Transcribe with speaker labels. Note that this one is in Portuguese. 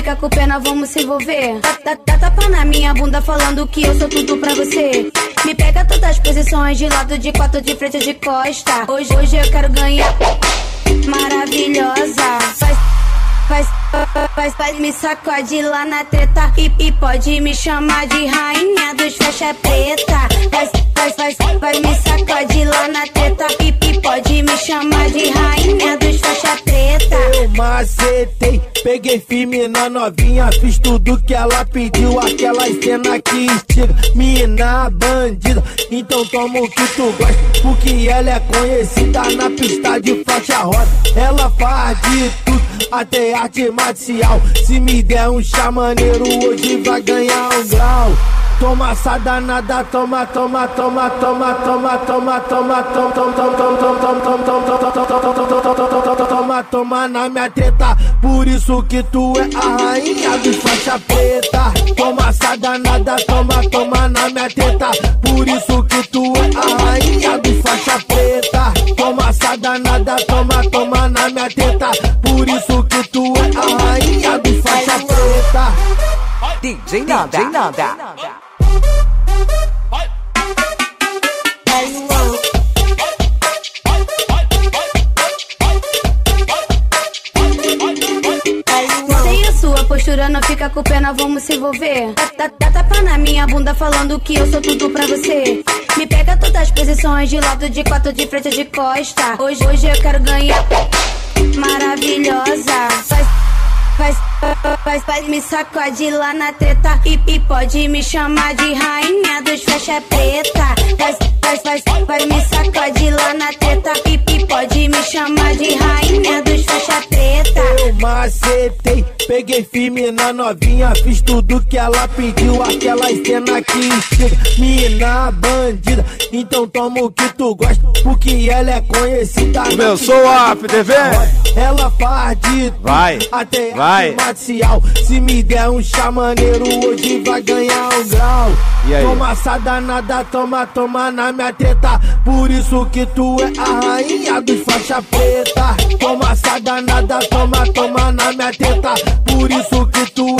Speaker 1: fica com pena, vamos se envolver. Dá tapa na minha bunda falando que eu sou tudo pra você. Me pega todas as posições, de lado, de quatro, de frente, de costa. Hoje eu quero ganhar. Maravilhosa. Faz me sacode lá na treta. E pode me chamar de rainha dos faixa preta. Vai me sacode lá na treta. E pode me chamar de rainha dos faixa preta.
Speaker 2: Eu macetei, peguei firme na novinha. Fiz tudo que ela pediu, aquela cena que instiga. Mina bandida, então toma o que tu gosta, porque ela é conhecida na pista de faixa rosa. Ela faz de tudo, até arte marcial. Se me der um chá maneiro, hoje vai ganhar um grau. Toma essa danada, toma, toma, toma, toma, toma, toma, toma, toma, toma, toma na minha treta. Por isso que tu é a rainha dos faixa preta. Toma essa danada, toma, toma na minha treta. Por isso que tu é a rainha dos faixa preta. Toma essa danada, toma, toma na minha treta. Por isso que tu é a rainha dos faixa preta.
Speaker 3: DJ Nanda.
Speaker 1: Sei a sua postura, não fica com pena, vamos se envolver. Dá tapa na minha bunda falando que eu sou tudo pra você. Me pega todas as posições, de lado, de quatro, de frente, de costa. Hoje eu quero ganhar. Maravilhosa. Faz me sacode lá na treta. E pode me chamar de rainha dos faixa preta. Vai me sacode lá na treta. E pode me chamar de rainha dos faixa preta.
Speaker 2: Eu macetei, peguei firme na novinha. Fiz tudo que ela pediu, aquela cena que instiga. Mina bandida, então toma o que tu gosta, porque ela é conhecida.
Speaker 4: Começou a FTV.
Speaker 2: Ela faz de tudo, até arte marcial. Se me der um chá maneiro, hoje vai ganhar um grau. Toma essa danada, toma, toma na minha treta. Por isso que tu é a rainha dos faixa preta. Toma essa danada, toma, toma na minha treta. Por isso que tu